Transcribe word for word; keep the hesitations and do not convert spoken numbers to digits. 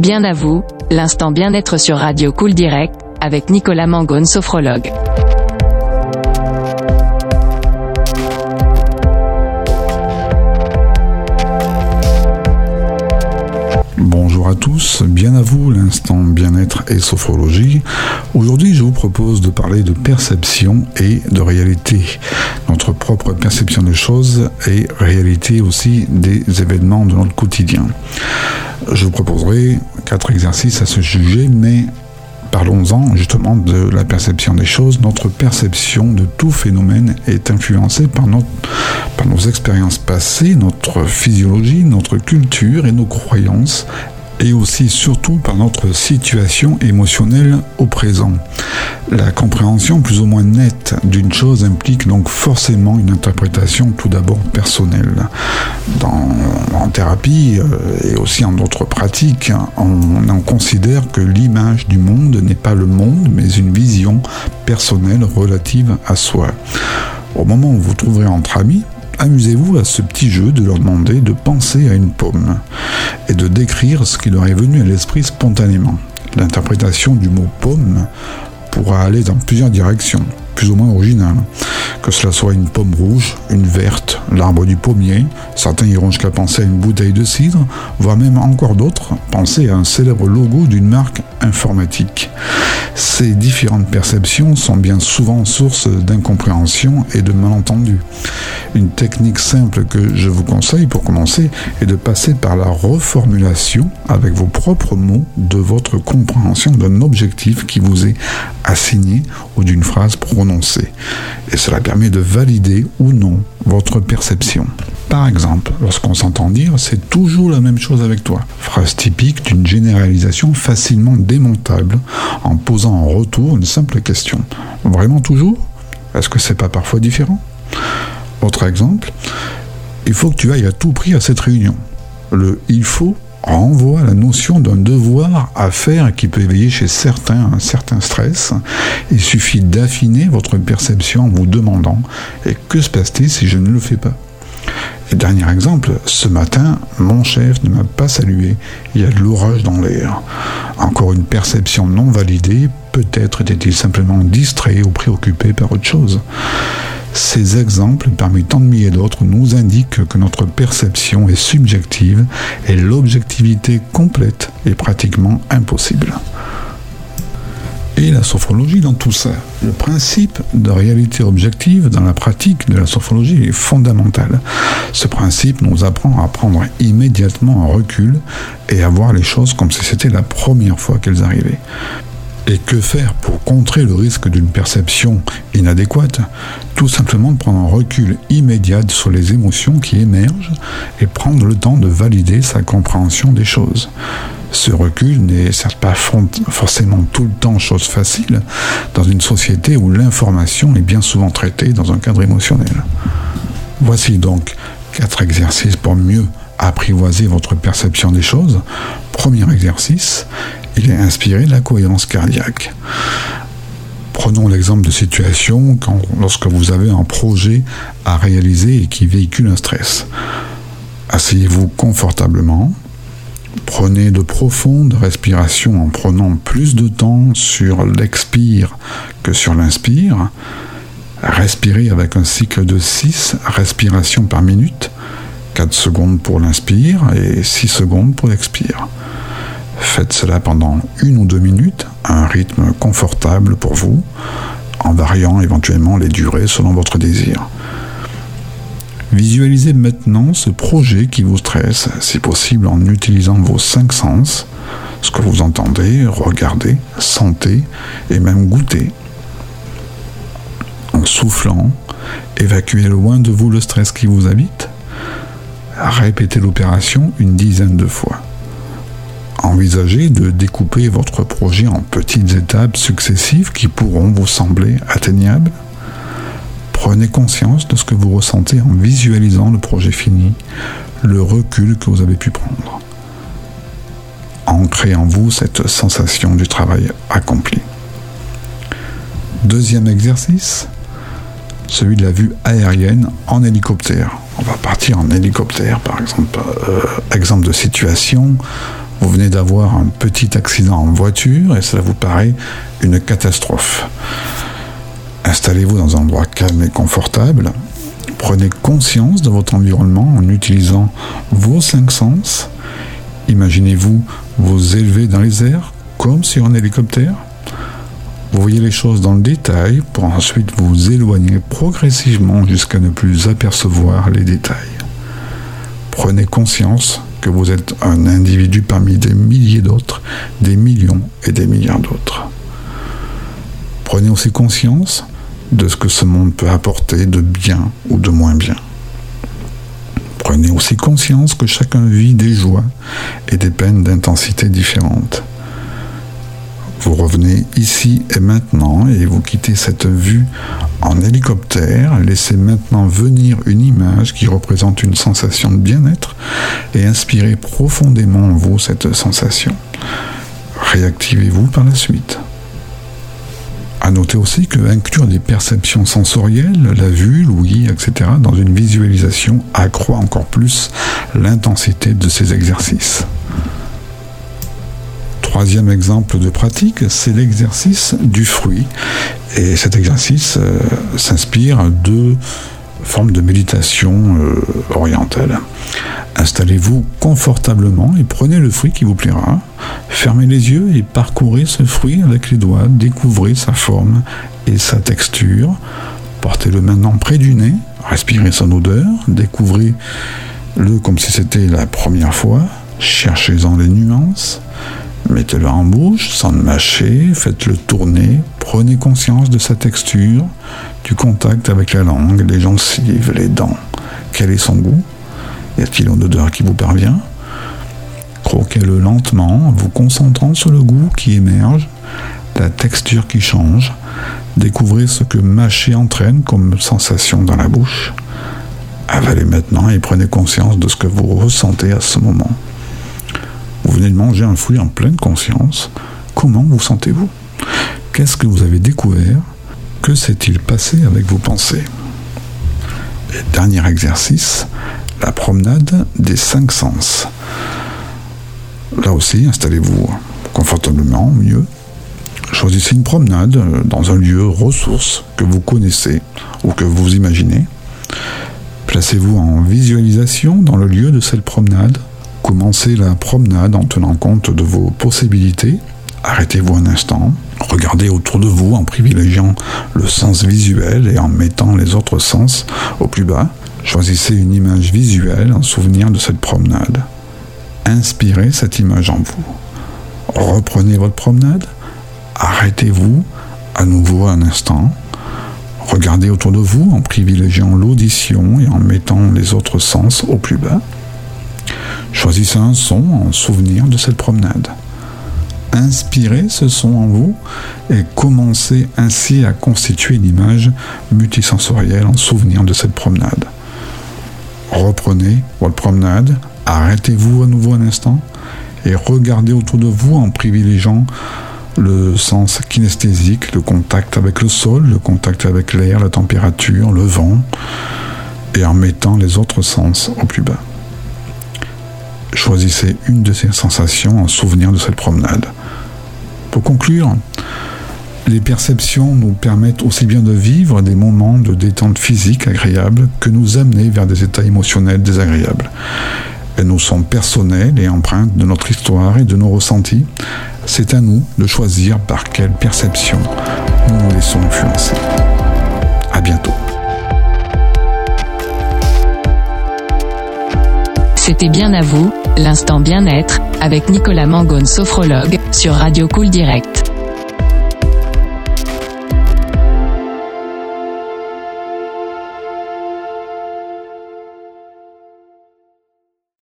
Bien à vous, l'instant bien-être sur Radio Cool Direct, avec Nicolas Mangone, sophrologue. Bonjour à tous, bien à vous, l'instant bien-être et sophrologie. Aujourd'hui, je vous propose de parler de perception et de réalité. Notre propre perception des choses et réalité aussi des événements de notre quotidien. Je vous proposerai quatre exercices à ce sujet, mais parlons-en justement de la perception des choses. Notre perception de tout phénomène est influencée par, notre, par nos expériences passées, notre physiologie, notre culture et nos croyances, et aussi surtout par notre situation émotionnelle au présent. La compréhension plus ou moins nette d'une chose implique donc forcément une interprétation tout d'abord personnelle. Dans, en thérapie euh, et aussi en d'autres pratiques, on, on considère que l'image du monde n'est pas le monde, mais une vision personnelle relative à soi. Au moment où vous trouverez entre amis, amusez-vous à ce petit jeu de leur demander de penser à une pomme et de décrire ce qui leur est venu à l'esprit spontanément. L'interprétation du mot pomme pourra aller dans plusieurs directions, plus ou moins originales. Que cela soit une pomme rouge, une verte, l'arbre du pommier, certains iront jusqu'à penser à une bouteille de cidre, voire même encore d'autres penser à un célèbre logo d'une marque informatique. Ces différentes perceptions sont bien souvent source d'incompréhension et de malentendus. Une technique simple que je vous conseille pour commencer est de passer par la reformulation avec vos propres mots de votre compréhension d'un objectif qui vous est assigné ou d'une phrase prononcée. Et cela permet de valider ou non votre perception. Par exemple, lorsqu'on s'entend dire « c'est toujours la même chose avec toi », phrase typique d'une généralisation facilement démontable en posant en retour une simple question. Vraiment toujours ? Est-ce que c'est pas parfois différent ? Autre exemple, « il faut que tu ailles à tout prix à cette réunion ». Le « il faut » renvoie à la notion d'un devoir à faire qui peut éveiller chez certains un certain stress. Il suffit d'affiner votre perception en vous demandant « et que se passe-t-il si je ne le fais pas ?» Et dernier exemple, ce matin, mon chef ne m'a pas salué, il y a de l'orage dans l'air. Encore une perception non validée, peut-être était-il simplement distrait ou préoccupé par autre chose. Ces exemples, parmi tant de milliers d'autres, nous indiquent que notre perception est subjective et l'objectivité complète est pratiquement impossible. Et la sophrologie dans tout ça. Le principe de réalité objective dans la pratique de la sophrologie est fondamental. Ce principe nous apprend à prendre immédiatement un recul et à voir les choses comme si c'était la première fois qu'elles arrivaient. Et que faire pour contrer le risque d'une perception inadéquate ? Tout simplement prendre un recul immédiat sur les émotions qui émergent et prendre le temps de valider sa compréhension des choses. Ce recul n'est certes pas forcément tout le temps chose facile dans une société où l'information est bien souvent traitée dans un cadre émotionnel. Voici donc quatre exercices pour mieux apprivoiser votre perception des choses. Premier exercice, il est inspiré de la cohérence cardiaque. Prenons l'exemple de situation quand, lorsque vous avez un projet à réaliser et qui véhicule un stress. Asseyez-vous confortablement. Prenez de profondes respirations en prenant plus de temps sur l'expire que sur l'inspire. Respirez avec un cycle de six respirations par minute, quatre secondes pour l'inspire et six secondes pour l'expire. Faites cela pendant une ou deux minutes, à un rythme confortable pour vous, en variant éventuellement les durées selon votre désir. Visualisez maintenant ce projet qui vous stresse, si possible en utilisant vos cinq sens, ce que vous entendez, regardez, sentez et même goûtez. En soufflant, évacuez loin de vous le stress qui vous habite. Répétez l'opération une dizaine de fois. Envisagez de découper votre projet en petites étapes successives qui pourront vous sembler atteignables. Prenez conscience de ce que vous ressentez en visualisant le projet fini, le recul que vous avez pu prendre. Ancrez en vous cette sensation du travail accompli. Deuxième exercice, celui de la vue aérienne en hélicoptère. On va partir en hélicoptère, par exemple. Euh, exemple de situation, Vous venez d'avoir un petit accident en voiture et cela vous paraît une catastrophe. Installez-vous dans un endroit calme et confortable. Prenez conscience de votre environnement en utilisant vos cinq sens. Imaginez-vous vous élever dans les airs comme sur un hélicoptère. Vous voyez les choses dans le détail pour ensuite vous éloigner progressivement jusqu'à ne plus apercevoir les détails. Prenez conscience que vous êtes un individu parmi des milliers d'autres, des millions et des milliards d'autres. Prenez aussi conscience de ce que ce monde peut apporter de bien ou de moins bien. Prenez aussi conscience que chacun vit des joies et des peines d'intensité différentes. Vous revenez ici et maintenant et vous quittez cette vue en hélicoptère. Laissez maintenant venir une image qui représente une sensation de bien-être et inspirez profondément en vous cette sensation. Réactivez-vous par la suite. À noter aussi que inclure des perceptions sensorielles, la vue, l'ouïe, et cetera, dans une visualisation accroît encore plus l'intensité de ces exercices. Troisième exemple de pratique, c'est l'exercice du fruit. Et cet exercice euh, s'inspire de formes de méditation euh, orientale. Installez-vous confortablement et prenez le fruit qui vous plaira. Fermez les yeux et parcourez ce fruit avec les doigts. Découvrez sa forme et sa texture. Portez-le maintenant près du nez. Respirez son odeur. Découvrez-le comme si c'était la première fois. Cherchez-en les nuances. Mettez-le en bouche sans le mâcher. Faites-le tourner. Prenez conscience de sa texture, du contact avec la langue, les gencives, les dents. Quel est son goût ? Y a-t-il une odeur qui vous parvient ? Croquez-le lentement en vous concentrant sur le goût qui émerge, la texture qui change. Découvrez ce que mâcher entraîne comme sensation dans la bouche. Avalez maintenant et prenez conscience de ce que vous ressentez à ce moment. Vous venez de manger un fruit en pleine conscience. Comment vous sentez-vous ? Qu'est-ce que vous avez découvert ? Que s'est-il passé avec vos pensées ? Et dernier exercice, la promenade des cinq sens. Là aussi, installez-vous confortablement, mieux. Choisissez une promenade dans un lieu ressource que vous connaissez ou que vous imaginez. Placez-vous en visualisation dans le lieu de cette promenade. Commencez la promenade en tenant compte de vos possibilités. Arrêtez-vous un instant. Regardez autour de vous en privilégiant le sens visuel et en mettant les autres sens au plus bas. Choisissez une image visuelle en souvenir de cette promenade. Inspirez cette image en vous. Reprenez votre promenade. Arrêtez-vous à nouveau un instant. Regardez autour de vous en privilégiant l'audition et en mettant les autres sens au plus bas. Choisissez un son en souvenir de cette promenade. Inspirez ce son en vous et commencez ainsi à constituer une image multisensorielle en souvenir de cette promenade. Reprenez votre promenade, arrêtez-vous à nouveau un instant et regardez autour de vous en privilégiant le sens kinesthésique, le contact avec le sol, le contact avec l'air, la température, le vent, et en mettant les autres sens au plus bas. Choisissez une de ces sensations en souvenir de cette promenade. Pour conclure, les perceptions nous permettent aussi bien de vivre des moments de détente physique agréables que nous amener vers des états émotionnels désagréables. Elles nous sont personnelles et empreintes de notre histoire et de nos ressentis. C'est à nous de choisir par quelle perception nous nous laissons influencer. À bientôt. C'était Bien à vous, l'instant bien-être, avec Nicolas Mangone, sophrologue, sur Radio Cool Direct.